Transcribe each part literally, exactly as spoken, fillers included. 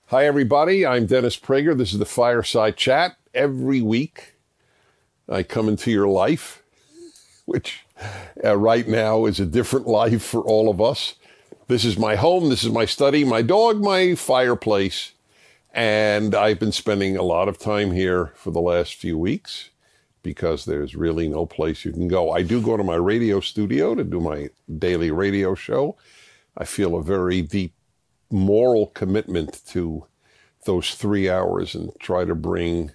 Hi, everybody. I'm Dennis Prager. This is the Fireside Chat. Every week, I come into your life, which uh, right now is a different life for all of us. This is my home. This is my study, my dog, my fireplace. And I've been spending a lot of time here for the last few weeks because there's really no place you can go. I do go to my radio studio to do my daily radio show. I feel a very deep moral commitment to those three hours and try to bring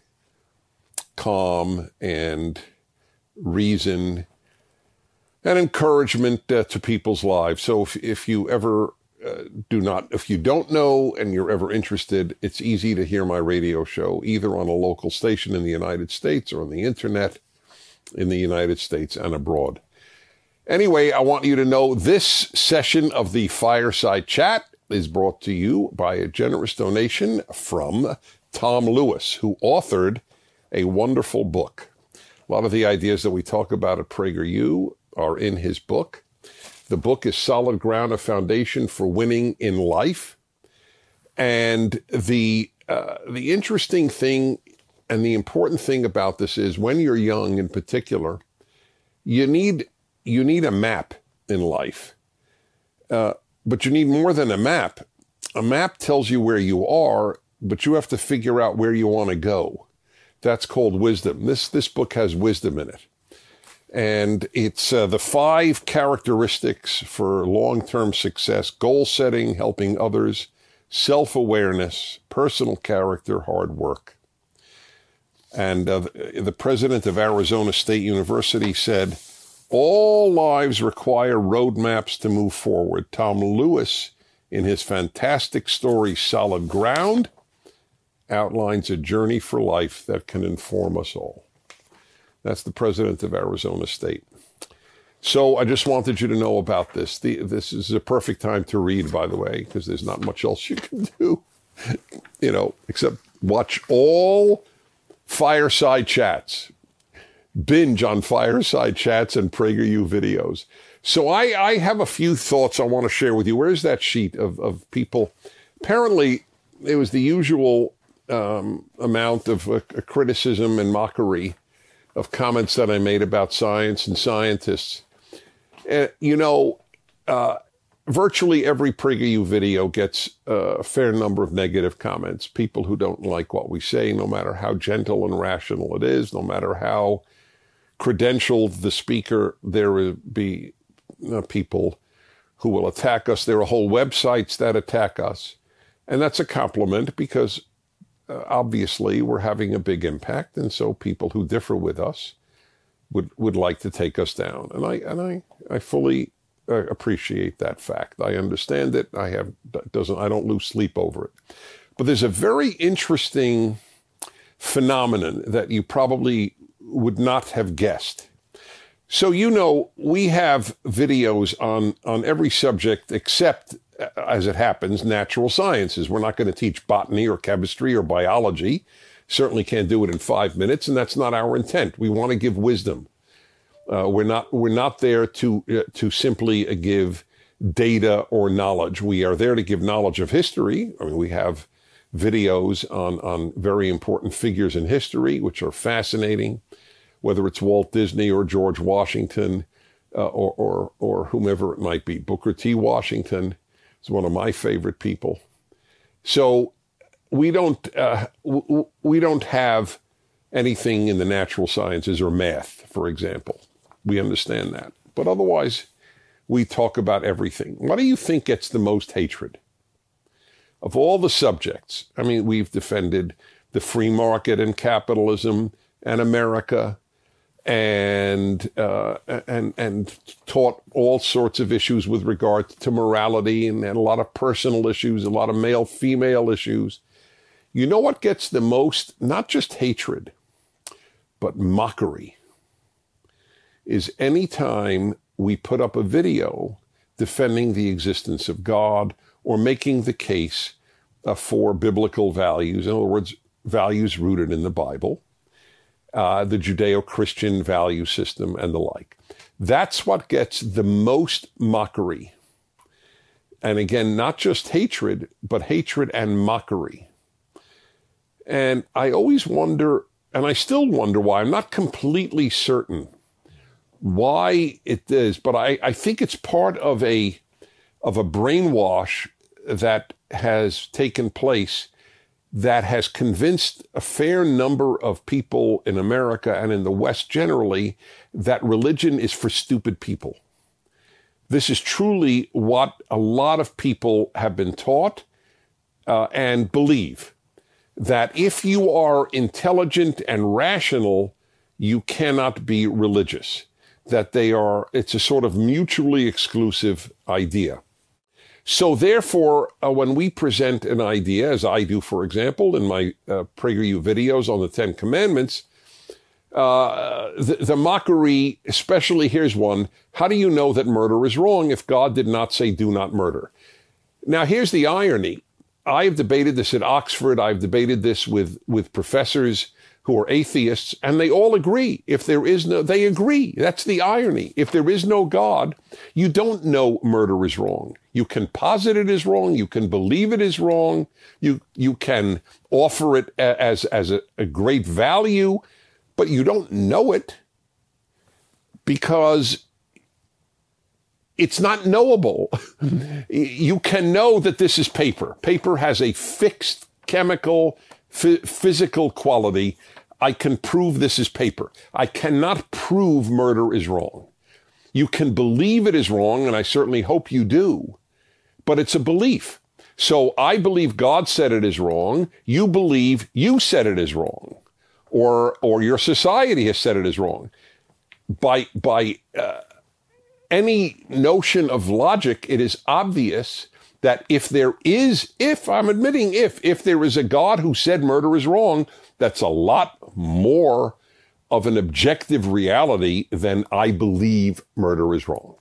calm and reason and encouragement uh, to people's lives. So if, if you ever uh, do not, if you don't know and you're ever interested, it's easy to hear my radio show either on a local station in the United States or on the internet in the United States and abroad. Anyway, I want you to know this session of the Fireside Chat is brought to you by a generous donation from Tom Lewis, who authored a wonderful book. A lot of the ideas that we talk about at PragerU are in his book. The book is Solid Ground, a Foundation for Winning in Life. And the uh, the interesting thing and the important thing about this is when you're young in particular, you need you need a map in life. Uh, But you need more than a map. A map tells you where you are, but you have to figure out where you want to go. That's called wisdom. This this book has wisdom in it. And it's uh, the five characteristics for long-term success: goal setting, helping others, self-awareness, personal character, hard work. And uh, the president of Arizona State University said, all lives require roadmaps to move forward. Tom Lewis, in his fantastic story, Solid Ground, outlines a journey for life that can inform us all. That's the president of Arizona State. So I just wanted you to know about this. The, this is a perfect time to read, by the way, because there's not much else you can do, you know, except watch all Fireside Chats. Binge on Fireside Chats and PragerU videos. So I, I have a few thoughts I want to share with you. Where's that sheet of, of people? Apparently, it was the usual um, amount of uh, criticism and mockery of comments that I made about science and scientists. Uh, you know, uh, virtually every PragerU video gets uh, a fair number of negative comments. People who don't like what we say, no matter how gentle and rational it is, no matter how credentialed the speaker, there will be uh, people who will attack us. There are whole websites that attack us. And that's a compliment because uh, obviously we're having a big impact. And so people who differ with us would, would like to take us down. And I, and I, I fully uh, appreciate that fact. I understand it. I have, doesn't, I don't lose sleep over it. But there's a very interesting phenomenon that you probably would not have guessed. So, you know, we have videos on, on every subject except, as it happens, natural sciences. We're not going to teach botany or chemistry or biology. Certainly can't do it in five minutes, and that's not our intent. We want to give wisdom. Uh, we're not we're not there to uh, to simply uh, give data or knowledge. We are there to give knowledge of history. I mean, we have videos on, on very important figures in history, which are fascinating, whether it's Walt Disney or George Washington uh, or, or, or whomever it might be. Booker T. Washington is one of my favorite people. So we don't, uh, w- we don't have anything in the natural sciences or math, for example. We understand that. But otherwise, we talk about everything. What do you think gets the most hatred? Of all the subjects, I mean, we've defended the free market and capitalism and America and uh, and and taught all sorts of issues with regard to morality and, and a lot of personal issues, a lot of male-female issues. You know what gets the most, not just hatred, but mockery, is any time we put up a video defending the existence of God or making the case uh, for biblical values, in other words, values rooted in the Bible, uh, the Judeo-Christian value system, and the like. That's what gets the most mockery. And again, not just hatred, but hatred and mockery. And I always wonder, and I still wonder why, I'm not completely certain why it is, but I, I think it's part of a of a brainwash that has taken place that has convinced a fair number of people in America and in the West generally that religion is for stupid people. This is truly what a lot of people have been taught uh, and believe, that if you are intelligent and rational, you cannot be religious. That they are, it's a sort of mutually exclusive idea. So therefore, uh, when we present an idea, as I do, for example, in my uh, PragerU videos on the Ten Commandments, uh, the, the mockery, especially, here's one: how do you know that murder is wrong if God did not say do not murder? Now, here's the irony. I've debated this at Oxford. I've debated this with, with professors who are atheists, and they all agree. If there is no, they agree. That's the irony. If there is no God, you don't know murder is wrong. You can posit it is wrong. You can believe it is wrong. You, you can offer it as, as a, a great value, but you don't know it because it's not knowable. You can know that this is paper. Paper has a fixed chemical, f- physical quality. I can prove this is paper. I cannot prove murder is wrong. You can believe it is wrong, and I certainly hope you do, but it's a belief. So I believe God said it is wrong. You believe you said it is wrong, or or your society has said it is wrong. By by uh, any notion of logic, it is obvious that if there is, if I'm admitting if, if there is a God who said murder is wrong, that's a lot more of an objective reality than I believe murder is wrong.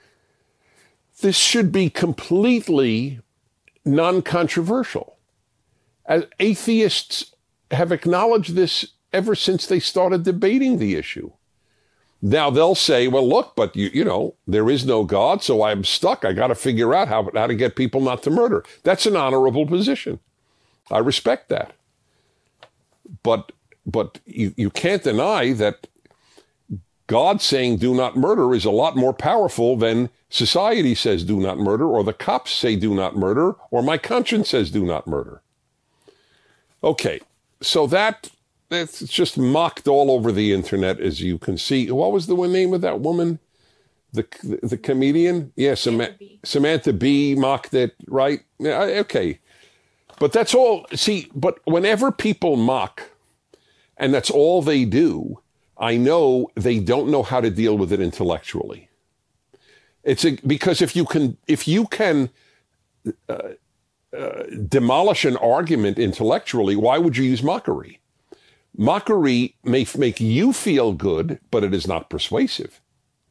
This should be completely non-controversial. As atheists have acknowledged this ever since they started debating the issue. Now they'll say, well, look, but you, you know, there is no God, so I'm stuck. I got to figure out how, how to get people not to murder. That's an honorable position. I respect that. But, but you, you can't deny that God saying do not murder is a lot more powerful than society says do not murder, or the cops say do not murder, or my conscience says do not murder. Okay, so that... It's just mocked all over the internet, as you can see. What was the name of that woman? The the, the comedian? Yeah, Samantha Bee. Samantha Bee mocked it, right? Yeah, okay. But that's all. See, but whenever people mock, and that's all they do, I know they don't know how to deal with it intellectually. It's a, because if you can, if you can uh, uh, demolish an argument intellectually, why would you use mockery? Mockery may make you feel good, but it is not persuasive.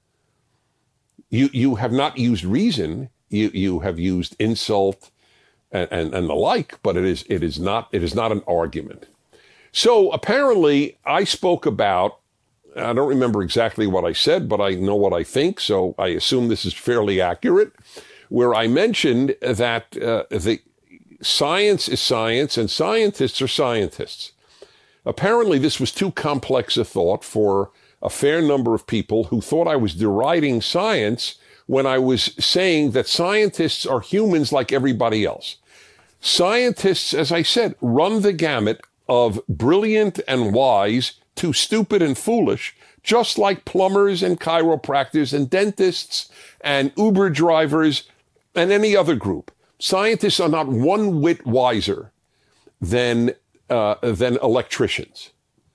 You you have not used reason. You you have used insult and, and, and the like, but it is it is not it is not an argument. So apparently, I spoke about. I don't remember exactly what I said, but I know what I think, so I assume this is fairly accurate. Where I mentioned that uh, the science is science and scientists are scientists. Apparently, this was too complex a thought for a fair number of people who thought I was deriding science when I was saying that scientists are humans like everybody else. Scientists, as I said, run the gamut of brilliant and wise to stupid and foolish, just like plumbers and chiropractors and dentists and Uber drivers and any other group. Scientists are not one whit wiser than Uh, than electricians.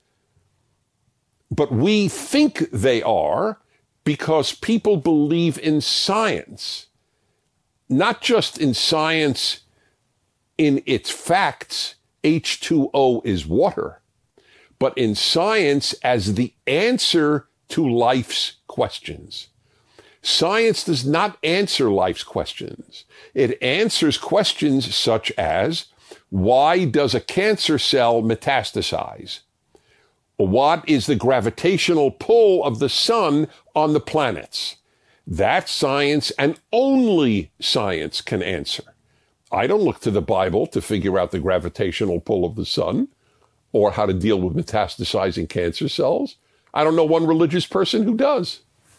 But we think they are because people believe in science, not just in science in its facts, H two O is water, but in science as the answer to life's questions. Science does not answer life's questions. It answers questions such as, why does a cancer cell metastasize? What is the gravitational pull of the sun on the planets? That science and only science can answer. I don't look to the Bible to figure out the gravitational pull of the sun or how to deal with metastasizing cancer cells. I don't know one religious person who does.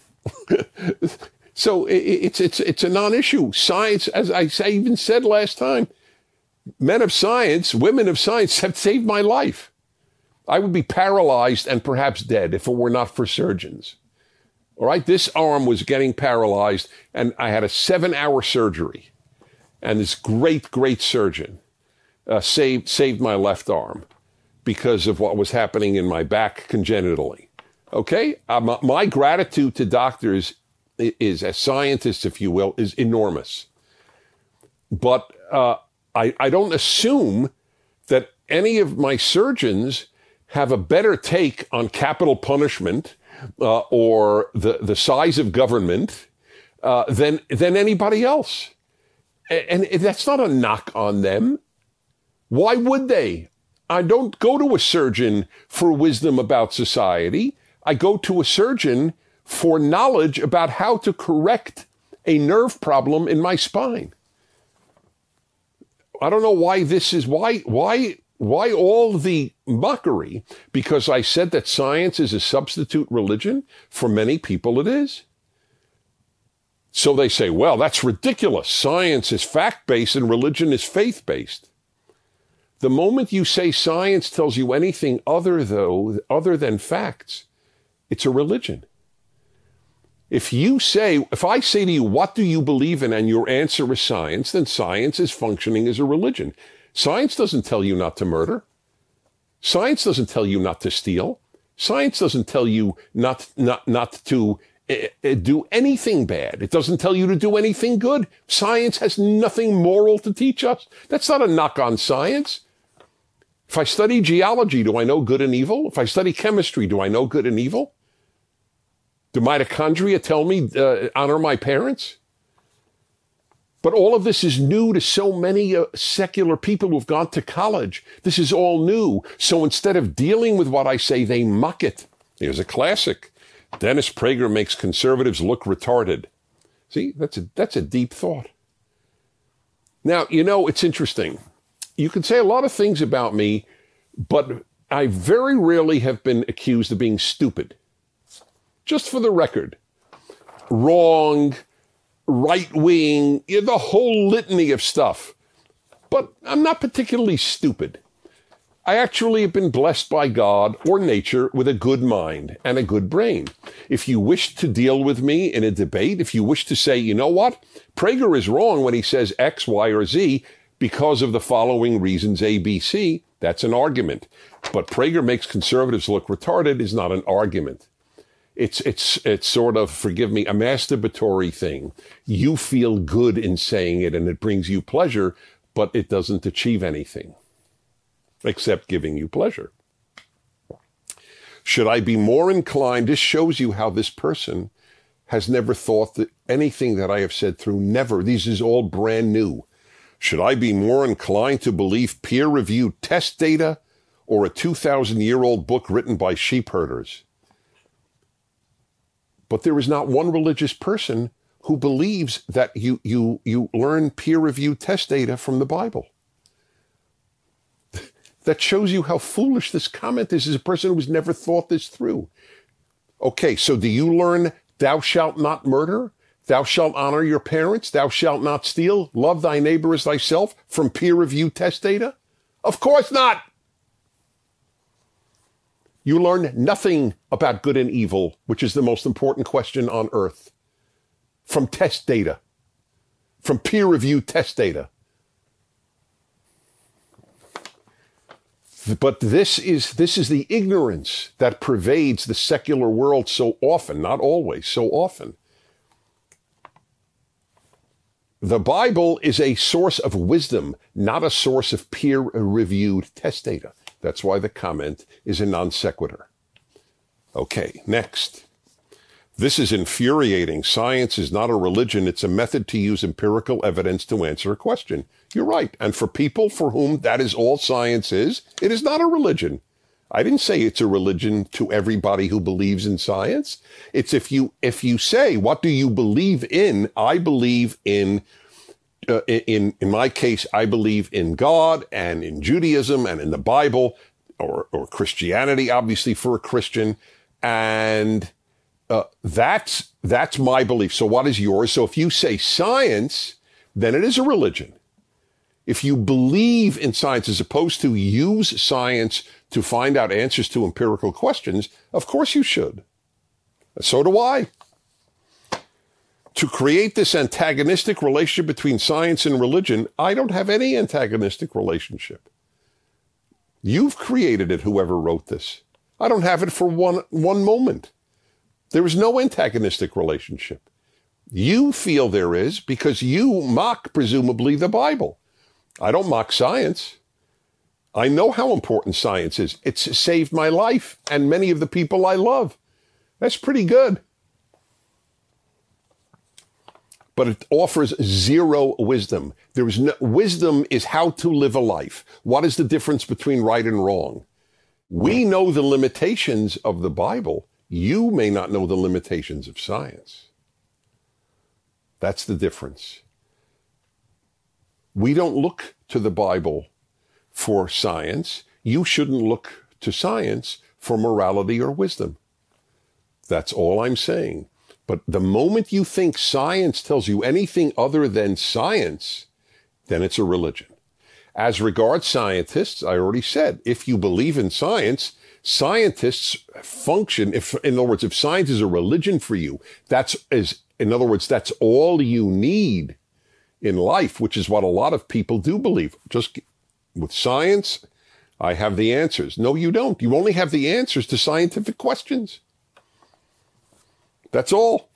So it's it's it's a non-issue. Science, as I even said last time, men of science, women of science have saved my life. I would be paralyzed and perhaps dead if it were not for surgeons. All right, this arm was getting paralyzed, and I had a seven-hour surgery. And this great, great surgeon uh, saved saved my left arm because of what was happening in my back congenitally. Okay, uh, my, my gratitude to doctors is, is, as scientists, if you will, is enormous. But uh, I, I don't assume that any of my surgeons have a better take on capital punishment uh, or the, the size of government uh, than than anybody else. And that's not a knock on them. Why would they? I don't go to a surgeon for wisdom about society. I go to a surgeon for knowledge about how to correct a nerve problem in my spine. I don't know why this is, why, why, why all the mockery? Because I said that science is a substitute religion. For many people it is. So they say, well, that's ridiculous. Science is fact-based and religion is faith-based. The moment you say science tells you anything other, though, other than facts, it's a religion. If you say, if I say to you, what do you believe in? And your answer is science, then science is functioning as a religion. Science doesn't tell you not to murder. Science doesn't tell you not to steal. Science doesn't tell you not, not, not to do anything bad. It doesn't tell you to do anything good. Science has nothing moral to teach us. That's not a knock on science. If I study geology, do I know good and evil? If I study chemistry, do I know good and evil? Do mitochondria tell me uh, honor my parents? But all of this is new to so many uh, secular people who've gone to college. This is all new. So instead of dealing with what I say, they mock it. Here's a classic. Dennis Prager makes conservatives look retarded. See, that's a, that's a deep thought. Now, you know, it's interesting. You can say a lot of things about me, but I very rarely have been accused of being stupid. Just for the record. Wrong, right-wing, the whole litany of stuff. But I'm not particularly stupid. I actually have been blessed by God or nature with a good mind and a good brain. If you wish to deal with me in a debate, if you wish to say, you know what, Prager is wrong when he says X, Y, or Z because of the following reasons A, B, C, that's an argument. But Prager makes conservatives look retarded is not an argument. It's, it's, it's sort of, forgive me, a masturbatory thing. You feel good in saying it and it brings you pleasure, but it doesn't achieve anything. Except giving you pleasure. Should I be more inclined? This shows you how this person has never thought that anything that I have said through. Never. This is all brand new. Should I be more inclined to believe peer-reviewed test data or a two thousand year old book written by sheep herders? But there is not one religious person who believes that you, you, you learn peer-reviewed test data from the Bible. That shows you how foolish this comment is. Is a person who's never thought this through. Okay, so do you learn thou shalt not murder? Thou shalt honor your parents? Thou shalt not steal? Love thy neighbor as thyself from peer-reviewed test data? Of course not. You learn nothing about good and evil, which is the most important question on earth, from test data, from peer-reviewed test data. But this is this is the ignorance that pervades the secular world so often, not always, so often. The Bible is a source of wisdom, not a source of peer-reviewed test data. That's why the comment is a non sequitur. Okay, next. This is infuriating. Science is not a religion. It's a method to use empirical evidence to answer a question. You're right. And for people for whom that is all science is, it is not a religion. I didn't say it's a religion to everybody who believes in science. It's if you if you say, what do you believe in? I believe in, uh, in in my case, I believe in God and in Judaism and in the Bible, or or Christianity, obviously for a Christian, and uh, that's that's my belief. So what is yours? So if you say science, then it is a religion. If you believe in science as opposed to use science to find out answers to empirical questions, of course you should. So do I. To create this antagonistic relationship between science and religion, I don't have any antagonistic relationship. You've created it, whoever wrote this. I don't have it for one, one moment. There is no antagonistic relationship. You feel there is because you mock, presumably, the Bible. I don't mock science. I know how important science is. It's saved my life and many of the people I love. That's pretty good. But it offers zero wisdom. There is no, wisdom is how to live a life. What is the difference between right and wrong? We know the limitations of the Bible. You may not know the limitations of science. That's the difference. We don't look to the Bible for science. You shouldn't look to science for morality or wisdom. That's all I'm saying. But the moment you think science tells you anything other than science, then it's a religion. As regards scientists, I already said, if you believe in science, scientists function, if, in other words, if science is a religion for you, that's, is, in other words, that's all you need in life, which is what a lot of people do believe. Just with science, I have the answers. No, you don't. You only have the answers to scientific questions. That's all.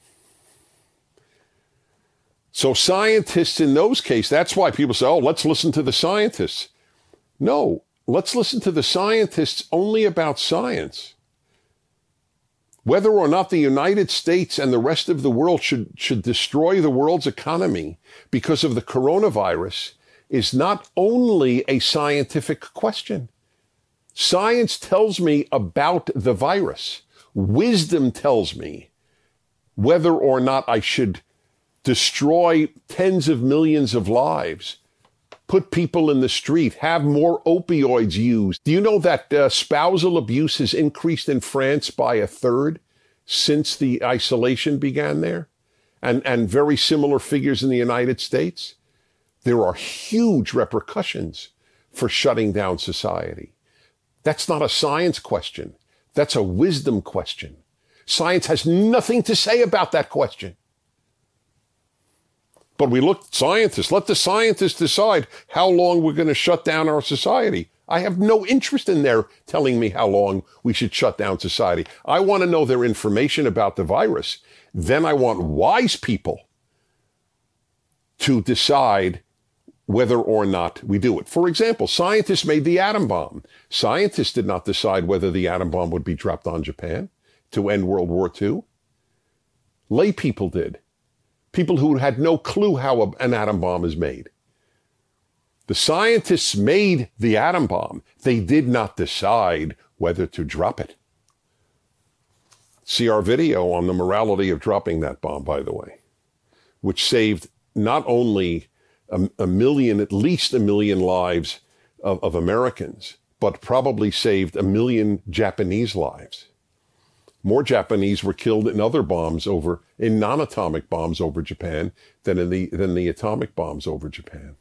So scientists in those cases, that's why people say, oh, let's listen to the scientists. No, let's listen to the scientists only about science. Whether or not the United States and the rest of the world should, should destroy the world's economy because of the coronavirus is not only a scientific question. Science tells me about the virus. Wisdom tells me whether or not I should destroy tens of millions of lives, put people in the street, have more opioids used. Do you know that uh, spousal abuse has increased in France by a third since the isolation began there? And, and very similar figures in the United States? There are huge repercussions for shutting down society. That's not a science question. That's a wisdom question. Science has nothing to say about that question. But we look at scientists. Let the scientists decide how long we're going to shut down our society. I have no interest in their telling me how long we should shut down society. I want to know their information about the virus. Then I want wise people to decide whether or not we do it. For example, scientists made the atom bomb. Scientists did not decide whether the atom bomb would be dropped on Japan to end World War Two. Lay people did. People who had no clue how a, an atom bomb is made. The scientists made the atom bomb. They did not decide whether to drop it. See our video on the morality of dropping that bomb, by the way, which saved not only a, a million, at least a million lives of, of Americans, but probably saved a million Japanese lives. More Japanese were killed in other bombs over, in non-atomic bombs over Japan than in the, than the atomic bombs over Japan.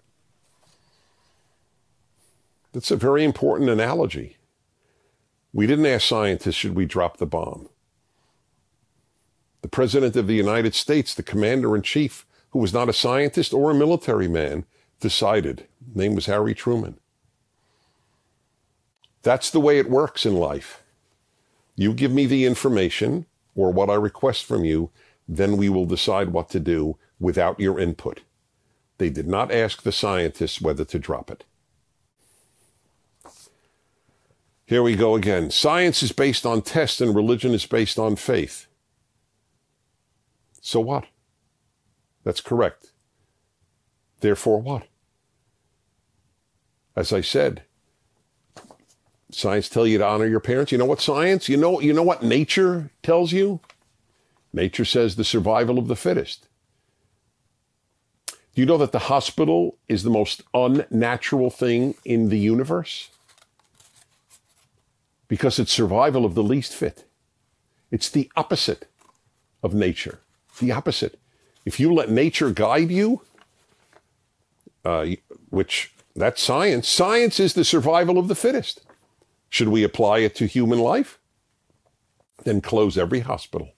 That's a very important analogy. We didn't ask scientists, should we drop the bomb? The President of the United States, the Commander-in-Chief, who was not a scientist or a military man, decided. His name was Harry Truman. That's the way it works in life. You give me the information or what I request from you, then we will decide what to do without your input. They did not ask the scientists whether to drop it. Here we go again. Science is based on tests and religion is based on faith. So what? That's correct. Therefore what? As I said, Science tell you to honor your parents. You know what science? You know, you know what nature tells you? Nature says the survival of the fittest. Do you know that the hospital is the most unnatural thing in the universe? Because it's survival of the least fit. It's the opposite of nature. The opposite. If you let nature guide you, uh, which that's science, science is the survival of the fittest. Should we apply it to human life? Then close every hospital.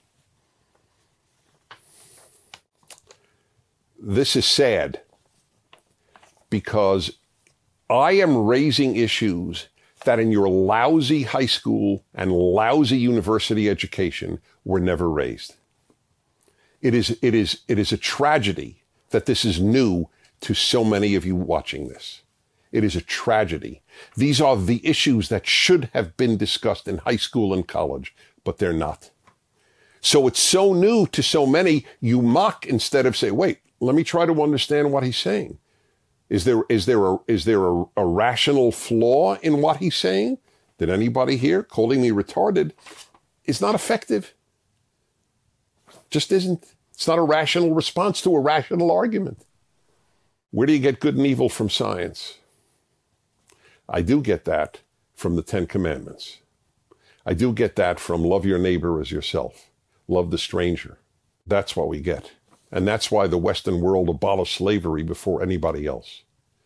This is sad because I am raising issues that in your lousy high school and lousy university education were never raised. It is, it is, it is a tragedy that this is new to so many of you watching this. It is a tragedy. These are the issues that should have been discussed in high school and college, but they're not. So it's so new to so many, you mock instead of say, wait, let me try to understand what he's saying. Is there, is there, a, is there a, a rational flaw in what he's saying? Did anybody here calling me retarded is not effective? Just isn't. It's not a rational response to a rational argument. Where do you get good and evil from science? I do get that from the Ten Commandments. I do get that from love your neighbor as yourself. Love the stranger. That's what we get. And that's why the Western world abolished slavery before anybody else.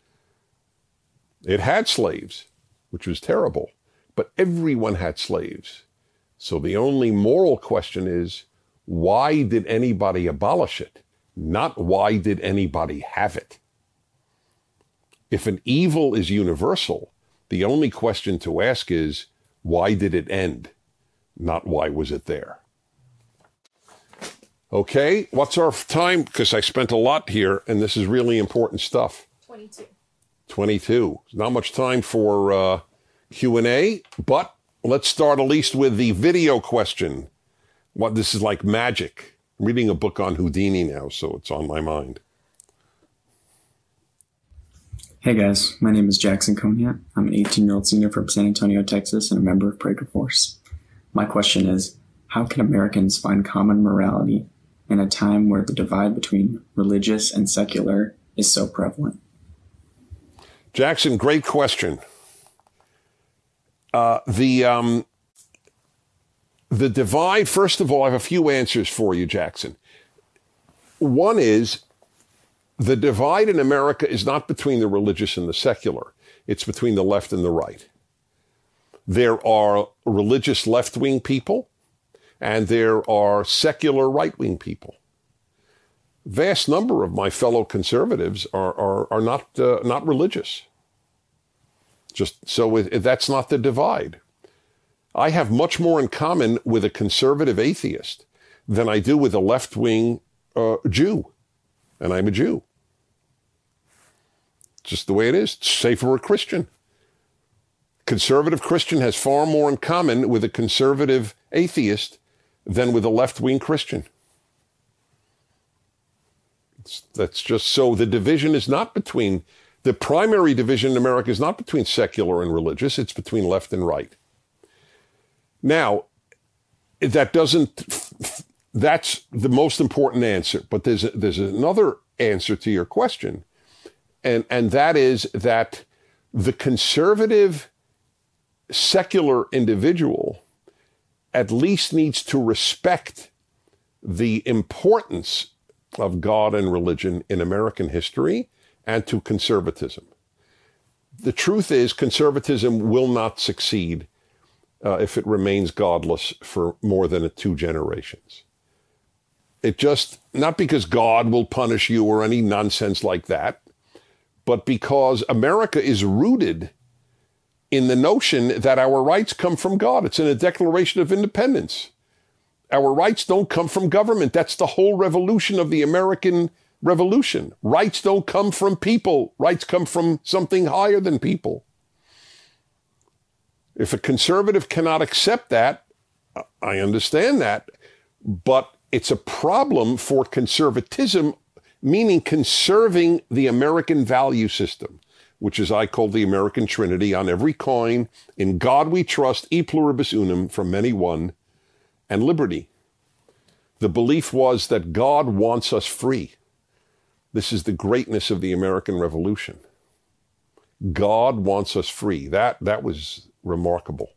It had slaves, which was terrible, but everyone had slaves. So the only moral question is, why did anybody abolish it? Not why did anybody have it? If an evil is universal, the only question to ask is, why did it end? Not why was it there? Okay, what's our time? Because I spent a lot here, and this is really important stuff. twenty-two. twenty-two. Not much time for uh, Q and A, but let's start at least with the video question. What this is like magic. I'm reading a book on Houdini now, so it's on my mind. Hey guys, my name is Jackson Coniat. I'm an eighteen-year-old senior from San Antonio, Texas, and a member of Prager Force. My question is, how can Americans find common morality in a time where the divide between religious and secular is so prevalent? Jackson, great question. Uh, the um, the divide, first of all, I have a few answers for you, Jackson. One is, the divide in America is not between the religious and the secular. It's between the left and the right. There are religious left-wing people, and there are secular right-wing people. Vast number of my fellow conservatives are are, are not uh, not religious. Just so it, that's not the divide. I have much more in common with a conservative atheist than I do with a left-wing uh, Jew, and I'm a Jew. Just the way it is. Say for a Christian. Conservative Christian has far more in common with a conservative atheist than with a left-wing Christian. It's, that's just so. The division is not between, the primary division in America is not between secular and religious, it's between left and right. Now, that doesn't, that's the most important answer, but there's a, there's another answer to your question, and, and that is that the conservative secular individual at least needs to respect the importance of God and religion in American history and to conservatism. The truth is, conservatism will not succeed uh, if it remains godless for more than two generations. It just, not because God will punish you or any nonsense like that, but because America is rooted in the notion that our rights come from God. It's in a Declaration of Independence. Our rights don't come from government. That's the whole revolution of the American Revolution. Rights don't come from people. Rights come from something higher than people. If a conservative cannot accept that, I understand that, but it's a problem for conservatism, meaning conserving the American value system. which is I call the American Trinity, on every coin, in God we trust, e pluribus unum, from many one, and liberty. The belief was that God wants us free. This is the greatness of the American Revolution. God wants us free. That, that was remarkable.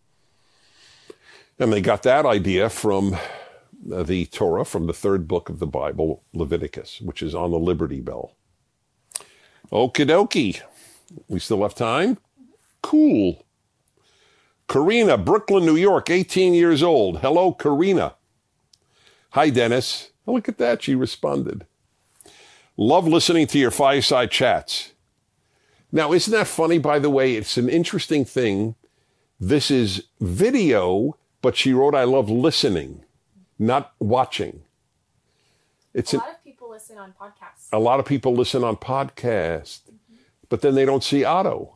And they got that idea from the Torah, from the third book of the Bible, Leviticus, which is on the Liberty Bell. Okie dokie. We still have time? Cool. Karina, Brooklyn, New York, eighteen years old. Hello, Karina. Hi, Dennis. Oh, look at that. She responded. Love listening to your fireside chats. Now, isn't that funny, by the way? It's an interesting thing. This is video, but she wrote, I love listening, not watching. It's a an, lot of people listen on podcasts. A lot of people listen on podcasts, mm-hmm. but then they don't see Otto.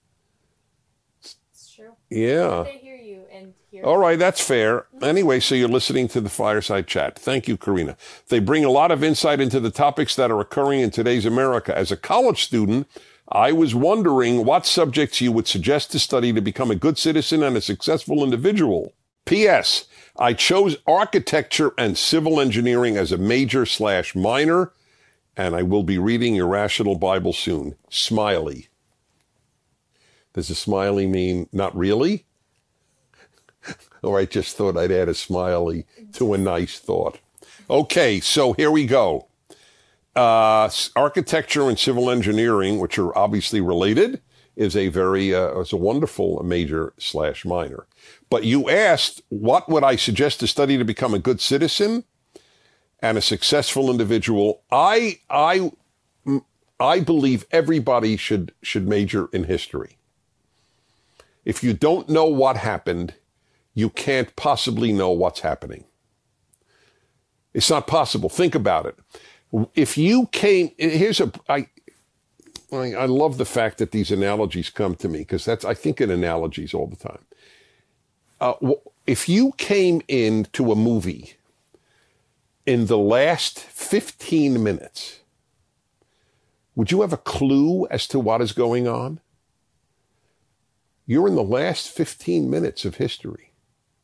It's true. Yeah. They hear you and hear All right, that's fair. Mm-hmm. Anyway, so you're listening to the Fireside Chat. Thank you, Karina. They bring a lot of insight into the topics that are occurring in today's America. As a college student, I was wondering what subjects you would suggest to study to become a good citizen and a successful individual. P S. I chose architecture and civil engineering as a major slash minor, and I will be reading your Rational Bible soon. Smiley. Does a smiley mean not really? Or I just thought I'd add a smiley to a nice thought. Okay, so here we go. Uh, architecture and civil engineering, which are obviously related, is a very, uh, is a wonderful major slash minor. But you asked, what would I suggest to study to become a good citizen and a successful individual? I, I, I believe everybody should, should major in history. If you don't know what happened, you can't possibly know what's happening. It's not possible. Think about it. If you came, here's a, I, I love the fact that these analogies come to me, because that's, I think in analogies all the time. Uh, if you came into a movie in the last fifteen minutes, would you have a clue as to what is going on? You're in the last fifteen minutes of history.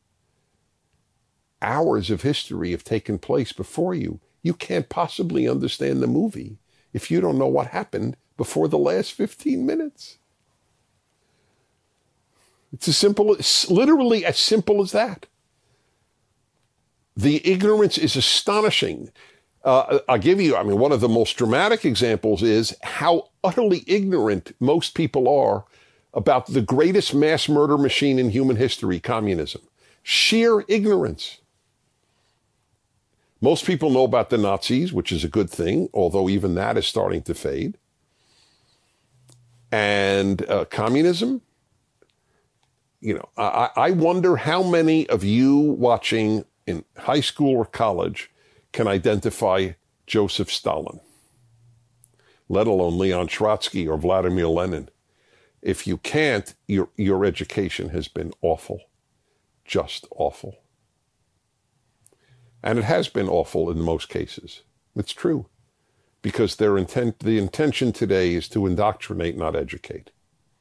Hours of history have taken place before you. You can't possibly understand the movie if you don't know what happened before the last fifteen minutes. It's as simple, it's literally as simple as that. The ignorance is astonishing. Uh, I'll give you, I mean, one of the most dramatic examples is how utterly ignorant most people are about the greatest mass murder machine in human history, communism. Sheer ignorance. Most people know about the Nazis, which is a good thing, although even that is starting to fade. And uh, communism, you know, I, I wonder how many of you watching in high school or college can identify Joseph Stalin, let alone Leon Trotsky or Vladimir Lenin. If you can't, your, your education has been awful, just awful. And it has been awful in most cases. It's true. Because their intent, the intention today is to indoctrinate, not educate.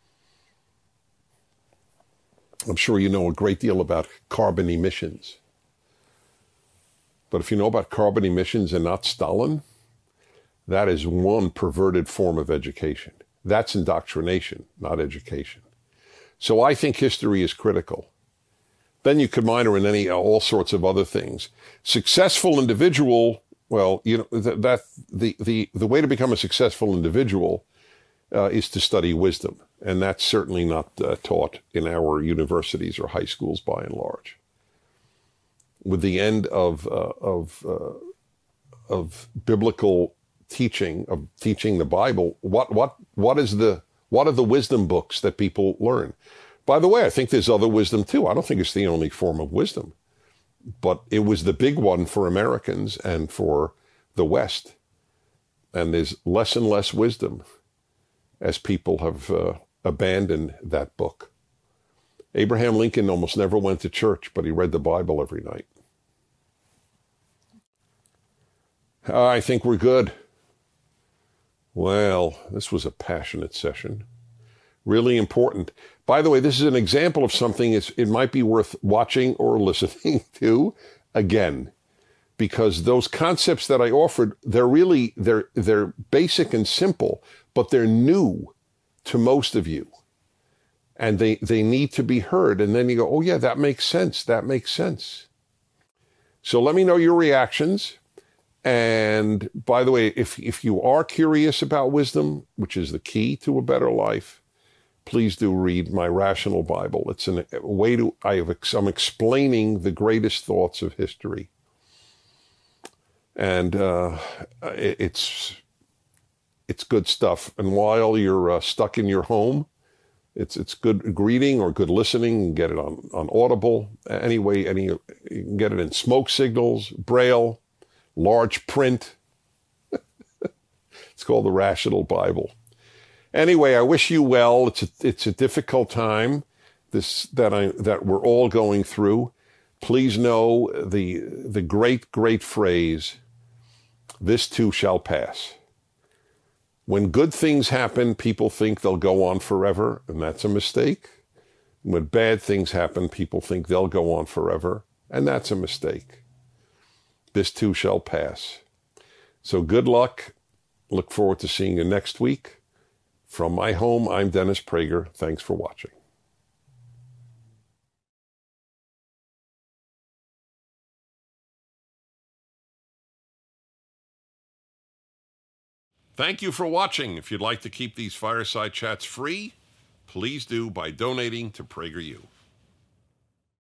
I'm sure you know a great deal about carbon emissions. But if you know about carbon emissions and not Stalin, that is one perverted form of education. That's indoctrination, not education. So I think history is critical. Then you could minor in any, all sorts of other things. Successful individual, well, you know, that, that the, the, the way to become a successful individual uh, is to study wisdom. And that's certainly not uh, taught in our universities or high schools by and large. With the end of, uh, of, uh, of biblical teaching, of teaching the Bible, what, what, what is the, what are the wisdom books that people learn? By the way, I think there's other wisdom too. I don't think it's the only form of wisdom, but it was the big one for Americans and for the West. And there's less and less wisdom as people have uh, abandoned that book. Abraham Lincoln almost never went to church, but he read the Bible every night. Uh, I think we're good. Well, this was a passionate session. Really important. By the way, this is an example of something it's, it might be worth watching or listening to again, because those concepts that I offered, they're really, they're, they're basic and simple, but they're new to most of you. And they, they need to be heard. And then you go, oh yeah, that makes sense. That makes sense. So let me know your reactions. And by the way, if, if you are curious about wisdom, which is the key to a better life, please do read my Rational Bible. It's an, a way to, I have, I'm explaining the greatest thoughts of history. And uh, it, it's, it's good stuff. And while you're uh, stuck in your home, it's it's good reading or good listening. You can get it on, on Audible. Anyway, any, you can get it in smoke signals, Braille, large print. It's called the Rational Bible. Anyway, I wish you well. It's a, it's a difficult time this that I that we're all going through. Please know the the great, great phrase, this too shall pass. When good things happen, people think they'll go on forever, and that's a mistake. When bad things happen, people think they'll go on forever, and that's a mistake. This too shall pass. So good luck. Look forward to seeing you next week. From my home, I'm Dennis Prager. Thanks for watching. Thank you for watching. If you'd like to keep these fireside chats free, please do by donating to PragerU.